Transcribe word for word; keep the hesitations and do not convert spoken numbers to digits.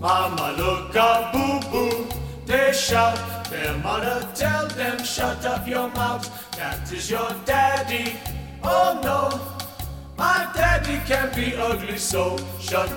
Mama look a boo-boo, they shout. Their mother tell them shut up your mouth. That is your daddy, oh no. My daddy can be ugly, so shut